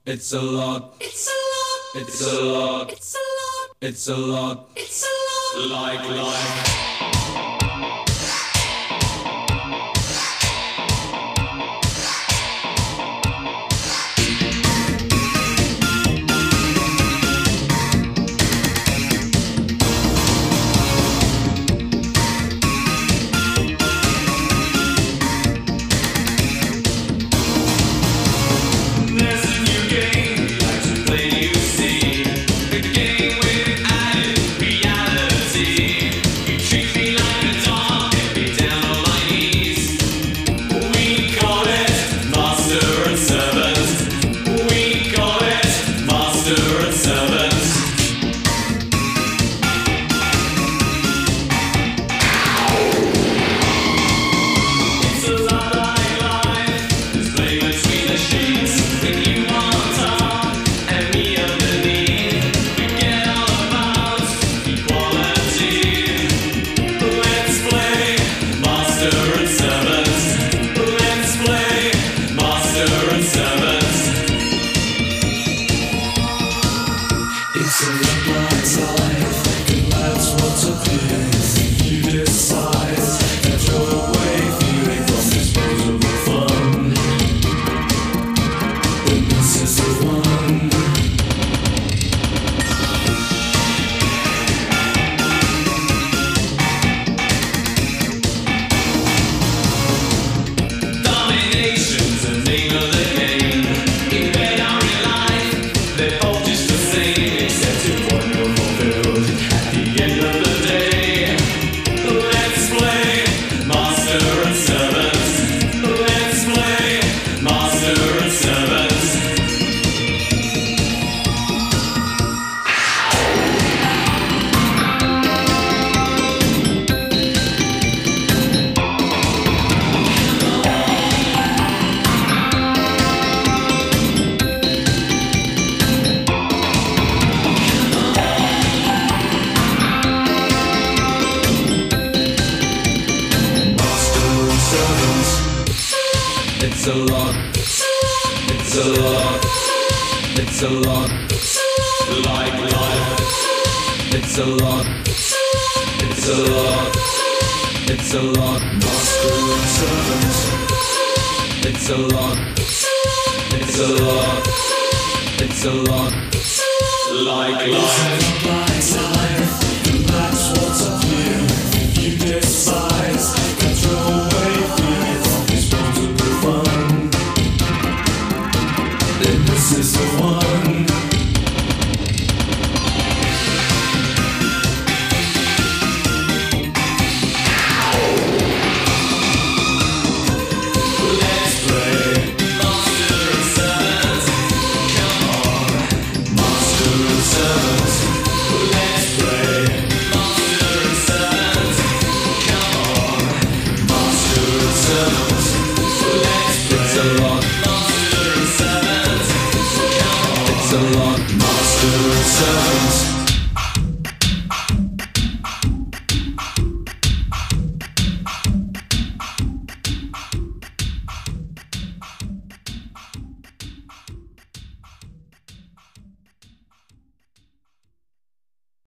It's a lot. It's a lot. It's a lot. It's a lot. It's a lot. It's a lot. Like life. It's a lot. It's a lot. It's a lot. Like life. It's a lot. It's a lot. It's a lot. Master and servant. It's a lot. It's a lot. It's a lot. Like life. That's what's up here. You despise. Control away feeling from disposable fun. Then this is the one.